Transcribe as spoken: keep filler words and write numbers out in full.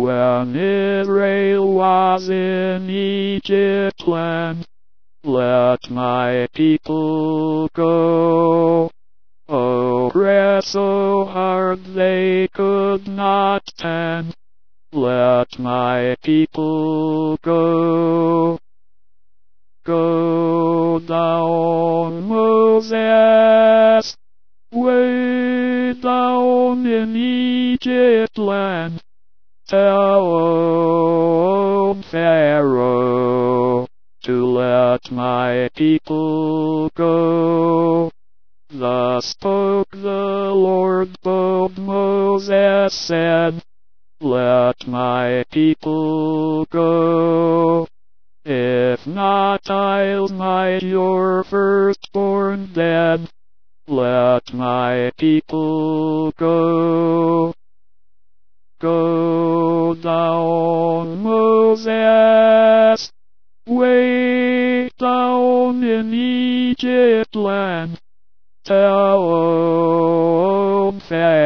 when Israel was in Egypt land. Let my people go. Oh, press so hard they could not stand. Let my people go. Go down, Moses, way down in Egypt land. Tell Pharaoh to let my people go. Thus spoke the Lord, but Moses said, let my people go. If not, I'll smite your firstborn dead. Let my people go. Go down, Moses, way down in Egypt land. Tell Pharaoh